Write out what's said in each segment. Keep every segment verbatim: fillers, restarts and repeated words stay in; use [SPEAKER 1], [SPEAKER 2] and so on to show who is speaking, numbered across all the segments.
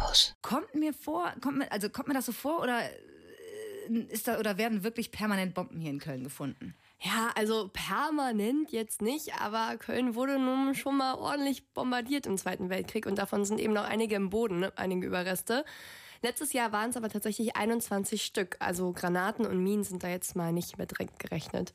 [SPEAKER 1] Campus.
[SPEAKER 2] Kommt mir vor, kommt mir, also kommt mir das so vor oder äh, ist da, oder werden wirklich permanent Bomben hier in Köln gefunden?
[SPEAKER 3] Ja, also permanent jetzt nicht, aber Köln wurde nun schon mal ordentlich bombardiert im Zweiten Weltkrieg und davon sind eben noch einige im Boden, ne? Einige Überreste. Letztes Jahr waren es aber tatsächlich einundzwanzig Stück, also Granaten und Minen sind da jetzt mal nicht mit gerechnet.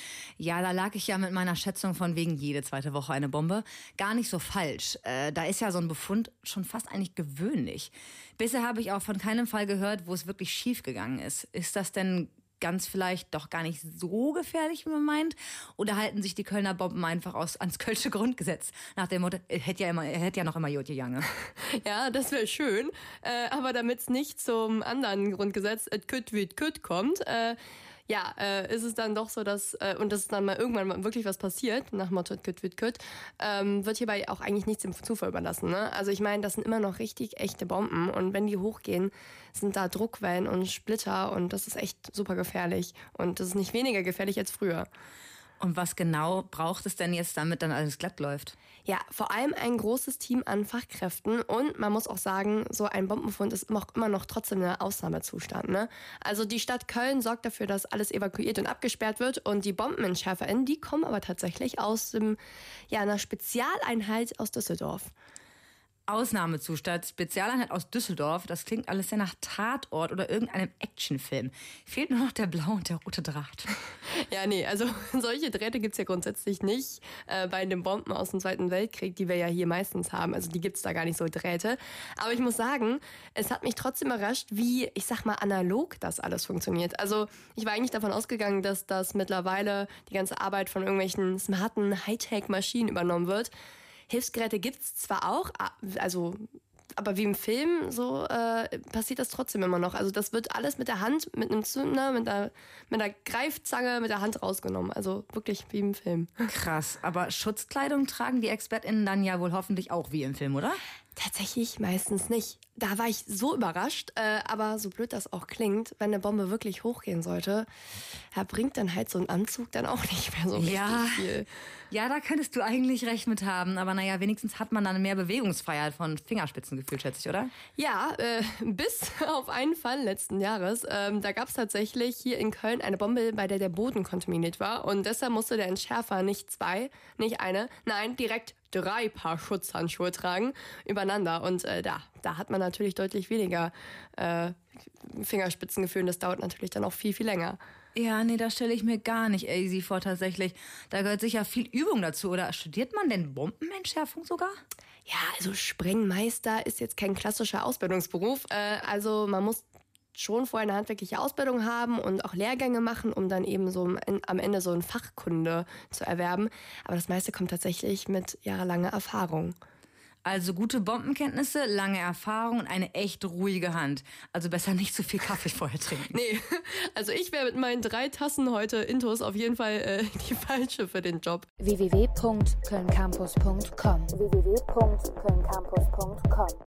[SPEAKER 2] Ja, da lag ich ja mit meiner Schätzung von wegen jede zweite Woche eine Bombe gar nicht so falsch. Äh, da ist ja so ein Befund schon fast eigentlich gewöhnlich. Bisher habe ich auch von keinem Fall gehört, wo es wirklich schief gegangen ist. Ist das denn ganz vielleicht doch gar nicht so gefährlich, wie man meint? Oder halten sich die Kölner Bomben einfach aus, ans Kölsche Grundgesetz? Nach dem Motto, er hätte ja, immer, er hätte ja noch immer Jotje Jange.
[SPEAKER 3] Ja, das wäre schön. Äh, aber damit es nicht zum anderen Grundgesetz, et kütt wie et kütt kommt, äh, ja, äh, ist es dann doch so, dass, äh, und dass dann mal irgendwann mal wirklich was passiert, nach Motto kütt wie kütt, ähm, wird hierbei auch eigentlich nichts dem Zufall überlassen. Ne? Also ich meine, das sind immer noch richtig echte Bomben und wenn die hochgehen, sind da Druckwellen und Splitter und das ist echt super gefährlich und das ist nicht weniger gefährlich als früher.
[SPEAKER 2] Und was genau braucht es denn jetzt, damit dann alles glatt läuft?
[SPEAKER 3] Ja, vor allem ein großes Team an Fachkräften und man muss auch sagen, so ein Bombenfund ist immer noch trotzdem ein Ausnahmezustand. Ne? Also die Stadt Köln sorgt dafür, dass alles evakuiert und abgesperrt wird und die BombenentschärferInnen, die kommen aber tatsächlich aus dem, ja, einer Spezialeinheit aus Düsseldorf.
[SPEAKER 2] Ausnahmezustand, Spezialeinheit aus Düsseldorf, das klingt alles sehr nach Tatort oder irgendeinem Actionfilm. Fehlt nur noch der blaue und der rote Draht.
[SPEAKER 3] Ja, nee, also solche Drähte gibt's ja grundsätzlich nicht äh, bei den Bomben aus dem Zweiten Weltkrieg, die wir ja hier meistens haben. Also die gibt's da gar nicht so Drähte. Aber ich muss sagen, es hat mich trotzdem überrascht, wie, ich sag mal, analog das alles funktioniert. Also ich war eigentlich davon ausgegangen, dass das mittlerweile die ganze Arbeit von irgendwelchen smarten Hightech-Maschinen übernommen wird. Hilfsgeräte gibt's zwar auch, also aber wie im Film, so äh, passiert das trotzdem immer noch. Also das wird alles mit der Hand, mit einem Zünder, mit einer, mit einer Greifzange, mit der Hand rausgenommen. Also wirklich wie im Film.
[SPEAKER 2] Krass, aber Schutzkleidung tragen die ExpertInnen dann ja wohl hoffentlich auch wie im Film, oder?
[SPEAKER 3] Tatsächlich meistens nicht. Da war ich so überrascht, äh, aber so blöd das auch klingt, wenn eine Bombe wirklich hochgehen sollte, da bringt dann halt so ein Anzug dann auch nicht mehr so richtig
[SPEAKER 2] ja.
[SPEAKER 3] viel.
[SPEAKER 2] Ja, da könntest du eigentlich recht mit haben, aber naja, wenigstens hat man dann mehr Bewegungsfreiheit von Fingerspitzengefühl, schätze ich, oder?
[SPEAKER 3] Ja, äh, bis auf einen Fall letzten Jahres. Ähm, da gab es tatsächlich hier in Köln eine Bombe, bei der der Boden kontaminiert war und deshalb musste der Entschärfer nicht zwei, nicht eine, nein, direkt drei Paar Schutzhandschuhe tragen übereinander und äh, da, da hat man natürlich deutlich weniger äh, Fingerspitzengefühl und das dauert natürlich dann auch viel, viel länger.
[SPEAKER 2] Ja, nee, das stelle ich mir gar nicht easy vor tatsächlich. Da gehört sicher viel Übung dazu. Oder studiert man denn Bombenentschärfung sogar?
[SPEAKER 3] Ja, also Sprengmeister ist jetzt kein klassischer Ausbildungsberuf. Äh, also man muss schon vorher eine handwerkliche Ausbildung haben und auch Lehrgänge machen, um dann eben so am Ende so eine Fachkunde zu erwerben. Aber das meiste kommt tatsächlich mit jahrelanger Erfahrung.
[SPEAKER 2] Also gute Bombenkenntnisse, lange Erfahrung und eine echt ruhige Hand. Also besser nicht zu viel Kaffee vorher trinken.
[SPEAKER 3] Nee, also ich wäre mit meinen drei Tassen heute Intus auf jeden Fall äh, die falsche für den Job.
[SPEAKER 1] w w w punkt köln campus punkt com w w w punkt köln campus punkt com